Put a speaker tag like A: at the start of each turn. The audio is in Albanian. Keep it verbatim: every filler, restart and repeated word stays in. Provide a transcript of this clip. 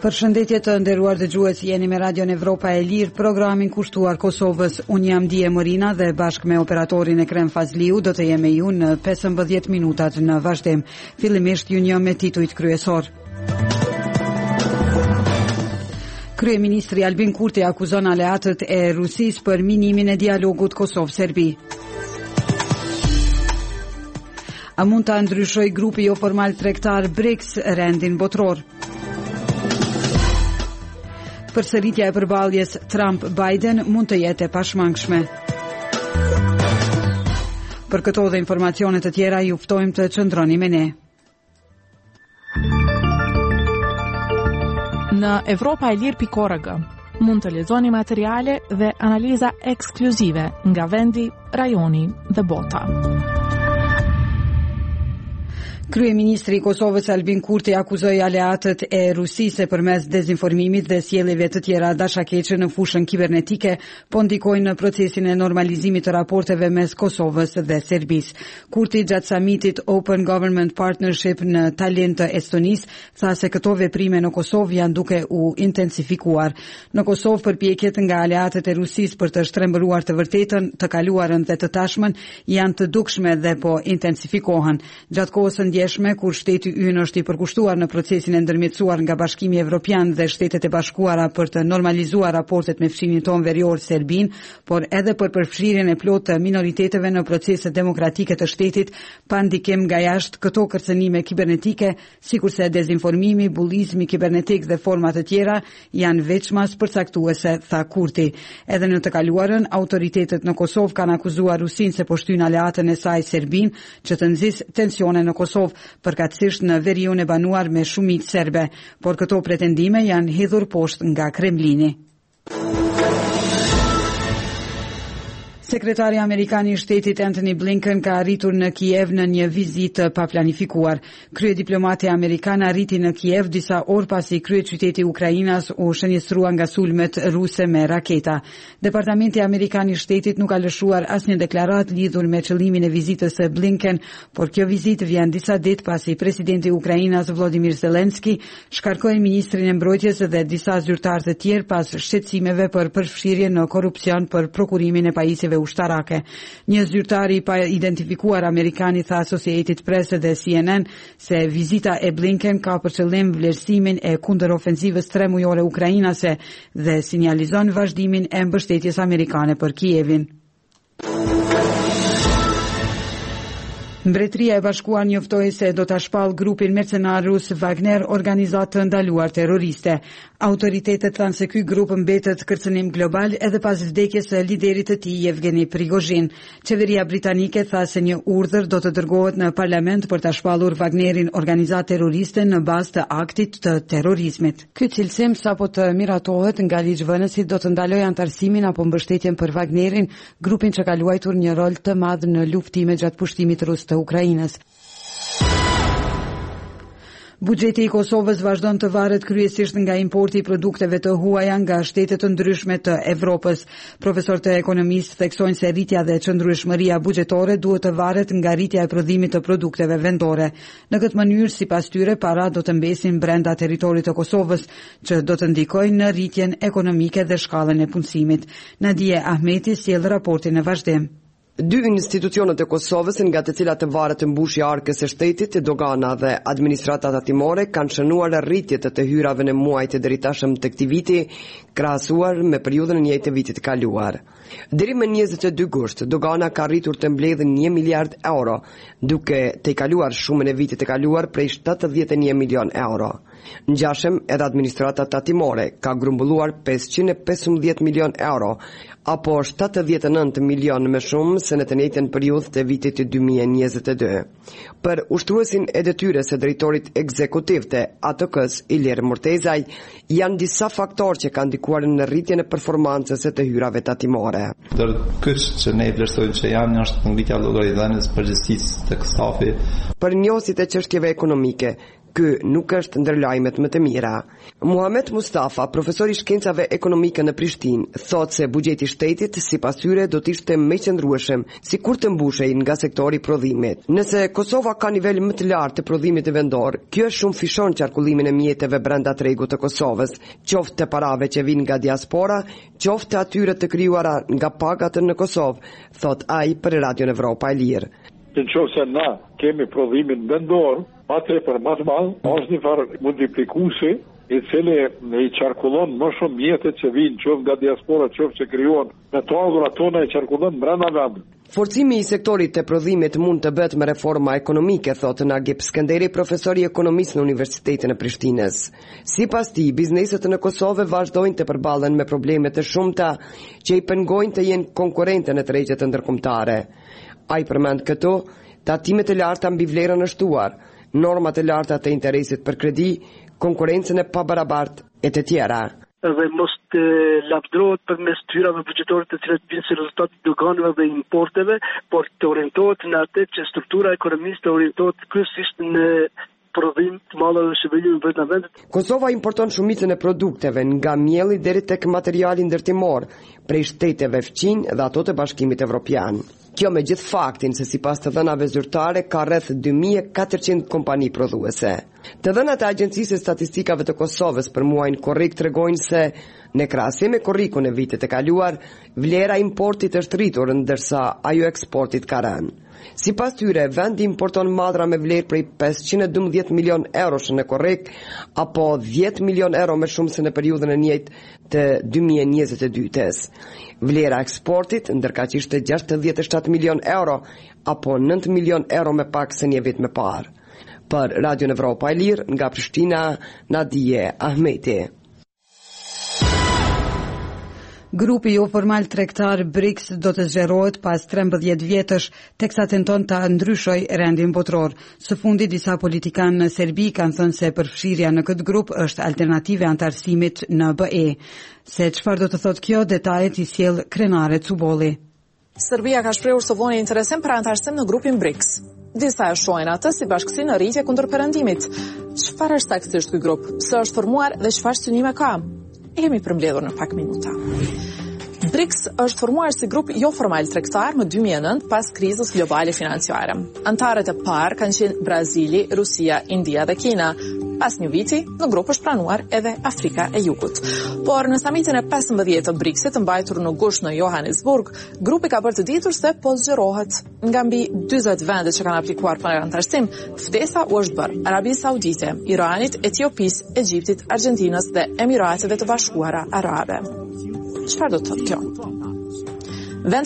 A: Përshëndetje të nderuar dëgjues, jeni me Radion Evropa e Lirë, programin kushtuar Kosovës. Unë jam Dije Morina dhe bashkë me operatorin Ekrem Fazliu do të jemi ju në pesëmbëdhjetë minutat në vazhdim. Fillimisht ju njeh me titujt kryesor. Kryeministri Albin Kurti akuzon aleatët e Rusisë për minimin e dialogut Kosovë-Serbi. A mund ta ndryshoj grupi jo formal tregtar BRICS rendin botror? Përsëritja e përballjes Trump-Biden mund të jetë e pashmangshme. Për këto dhe informacione të tjera ju ftojmë të qëndroni me ne.
B: Në Evropa e Lirë pikë org mund të lexoni materiale dhe analiza ekskluzive nga vendi, rajoni dhe bota.
A: Kryeministri i Kosovës Albin Kurti akuzoi aleatët e Rusisë përmes dezinformimit dhe sjelljeve të tjera dashakeqe në fushën kibernetike, po ndikojnë në procesin e normalizimit të raporteve mes Kosovës dhe Serbisë. Kurti gjatë samitit Open Government Partnership në Tallinn të Estonisë tha se këto veprime në Kosovë janë duke u intensifikuar. Në Kosovë përpjekjet nga aleatët e Rusisë për të shtrembëruar të vërtetën, të kaluarën dhe të tashmen janë të dukshme dhe po intensifikohen. Gjatë kohës ndjeshme, kur shteti ynë është i përkushtuar në procesin e ndërmjetësuar nga Bashkimi Evropian dhe Shtetet e Bashkuara për të normalizuar raportet me fshinjin ton verior Serbin, por edhe për përfshirjen e plotë të minoriteteve në proceset demokratike të shtetit, pa ndikim nga jashtë, këto kërcënime kibernetike, sikurse dezinformimi, bullizmi kibernetik dhe forma të tjera, janë veçmas përcaktuese, tha Kurti. Edhe në të kaluarën, autoritetet në Kosovë kanë akuzuar Rusinë se po shtyn aleatën e saj Serbin që të nxjisë tensione në Kosovë, përkatësisht në veriun e banuar me shumicë serbe, por këto pretendime janë hedhur poshtë nga Kremlini. Sekretari Amerikan i Shtetit Antony Blinken ka arritur në Kiev në një vizitë pa planifikuar. Kryediplomati amerikan arriti në Kiev disa orë pasi kryeqyteti i Ukrainas u shënjestrua nga sulmet ruse me raketa. Departamenti Amerikan i Shtetit nuk ka lëshuar asnjë deklaratë lidhur me qëllimin e vizitës së Blinken, por kjo vizitë vjen disa ditë pasi presidenti i Ukrainas Volodymyr Zelensky shkarkoi ministrin e mbrojtjes dhe disa zyrtarë të tjerë pas shqetësimeve për përfshirje në korrupsion për prokurimin e pajisjeve ushtarake. Një zyrtar i pa identifikuar amerikan i tha Associated Press dhe C N N se vizita e Blinken ka për qëllim vlerësimin e kundërofensivës tremujore ukrainase dhe sinjalizon vazhdimin e mbështetjes amerikane për Kievin. Mbretëria e Bashkuar njoftoi se do ta shpallë grupin mercenar rus Wagner, organizatë të ndaluar terroriste. Autoritetet thanë se ky grup mbetet kërcënim global edhe pas vdekjes së liderit të tij Yevgeni Prigozhin. Qeveria britanike tha se një urdhër do të dërgohet në parlament për ta shpallur Wagnerin, organizatë terroriste në bazë të aktit të terrorizmit. Ky cilësim sapo të miratohet nga ligjvënësit do të ndalojë antarësimin apo mbështetjen për Wagnerin, grupin që ka luajtur një rol të madh në luftime gjatë pushtimit rus të Ukrainës. Buxheti i Kosovës vazhdon të varet kryesisht nga importi i produkteve të huaja nga shtete të ndryshme të Evropës. Profesorë të ekonomisë theksojnë se rritja dhe qëndrueshmëria buxhetore duhet të varet nga rritja e prodhimit të produkteve vendore. Në këtë mënyrë, sipas tyre, para do të mbesin brenda territorit të Kosovës, që do të ndikojnë në rritjen ekonomike dhe shkallën e punësimit. Nadia Ahmeti sjell raportin në vazhdim.
C: Dy institucionet e Kosovës nga të cilat të varet mbushja arkës së shtetit, dogana dhe administrata tatimore, kanë shënuar rritje të të hyrave në muajt e deri tashëm të këtij viti, krahasuar me periudhën e njëjtë të vitit të kaluar. Deri më njëzet e dy gusht, dogana ka arritur të mbledhë një miliard euro, duke të kaluar shumën e vitit të kaluar prej shtatëdhjetë e një milion euro. Ngjashëm edhe administrata tatimore ka grumbulluar pesëqind e pesëmbëdhjetë milion euro, apo shtatëdhjetë e nëntë milion më shumë se në të njëjtën periudhë të vitit dy mijë e njëzet e dy. Për ushtruesin e detyres së drejtorit ekzekutiv të A T K-s, Ilir Murtezaj, janë disa faktorë që kanë ndikuar në rritjen e performancës së të hyrave tatimore.
D: Ndër kyç që ne vlerësojmë që janë është ngritja e llogaridhënies përgjegjësisë të stafi.
C: Për njohësit e çështjeve ekonomike, Ky nuk është ndër lajmet më të mira. Muhamet Mustafa, profesor i shkencave ekonomike në Prishtinë, thotë se buxheti i shtetit sipas tyre do të ishte më i qëndrueshëm, sikur të mbushej nga sektori i prodhimit. Nëse Kosova ka nivel më të lartë të prodhimit vendor, kjo shumë fishon qarkullimin e mjeteve brenda tregut të Kosovës, qoftë të parave që vijnë nga diaspora, qoftë të atyre të krijuara nga pagat në Kosovë, thot ai për Radion Evropa e Lirë.
E: Në qoftë se na kemi prodhimin vendor, atë për më të madh, është një farë multiplikuesi i cili i qarkullon më shumë mjetet që vinë qoftë nga diaspora, qoftë që krijuan me togra tona i qarkullon brenda vendit.
C: Forcimi i sektorit të prodhimit mund të bëhet me reforma ekonomike, thotë Nagip Skënderi, profesor i ekonomisë në Universitetin e Prishtinës. Sipas tij, bizneset në Kosovë vazhdojnë të përballen me probleme të shumta që i pengojnë të jenë konkurrente në tregjet ndërkombëtare. Ai përmend këto tatimet e larta mbi vlerën e shtuar, normat e larta të interesit për kredi, konkurrencën e pabarabartë e të tjera.
F: Dhe mos të lavdrohet për mes tyrave buxhetore të cilat vinë si rezultat të doganave dhe importeve, por të orientohet në atë që struktura ekonomisë të orientohet kryesisht në prodhim të mallave dhe shërbime brenda vendit.
C: Kosova importon shumicën e produkteve nga mielli deri tek materiali ndërtimor prej shteteve fqinj dhe ato të Bashkimit Evropian. Kjo me gjithë faktin se sipas të dhënave zyrtare ka rreth dy mijë e katërqind kompani prodhuese. Të dhënat e Agjencisë Statistikave të Kosovës për muajin korrik tregojnë se në krahasim me korrikun e vitit të kaluar, vlera e importit është rritur ndërsa ajo eksportit ka rënë. Sipas tyre, vendi importon madhra me vlerë prej pesëqind e dymbëdhjetë milion eurosh në korrik, apo dhjetë milion euro më shumë se në periudhën e njëjtë të dy mijë e njëzet e dytës. Vlera e eksportit ndërkaq ishte gjashtëdhjetë e shtatë milion euro, apo nëntë milion euro më pak se një vit më parë. Për Radion Evropa e Lirë, nga Prishtina, Nadije Ahmeti.
A: Grupi jo formal tregtar BRICS do të zgjerohet pas trembëdhjetë vjetësh, teksa tenton ta ndryshoj rendin botror. Së fundi disa politikanë në Serbi kanë thënë se përfshirja në këtë grup është alternative antarësimit në B E. Se çfarë do të thotë kjo, detajet i sjell Krenare Cubolli.
B: Serbia ka shprehur së voni interesin për antarësim në grupin BRICS. Disa e shohin atë si bashkësi në rritje kundër perëndimit. Çfarë është saktësisht ky grup? Pse është formuar dhe çfarë synime ka? E kemi përmbledhur në pak minuta. BRICS është formuar si grup jo formal tregtar më dy mijë e nëntë pas krizës globale financiare. Antarët e parë kanë qenë Brazili, Rusia, India dhe Kina. Pas një viti, në grup është pranuar edhe Afrika e Jugut. Por në samitin e pesëmbëdhjetë të BRICS-it mbajtur në gusht në Johannesburg, grupi ka bërë të ditur se po zgjerohet. Nga mbi dyzet vende që kanë aplikuar për antarësim, ftesa u është bërë Arabisë Saudite, Iranit, Etiopisë, Egjiptit, Argjentinës dhe Emirateve të Bashkuara Arabe. Çfarë do të thotë kjo?